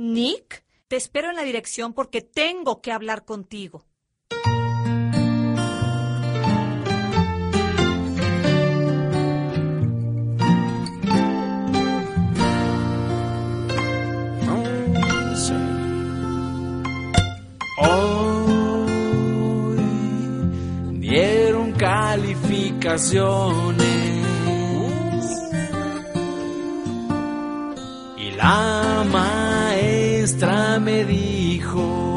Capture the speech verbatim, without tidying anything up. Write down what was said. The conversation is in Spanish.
Nick, te espero en la dirección porque tengo que hablar contigo. Hoy dieron calificaciones y la maestra me dijo: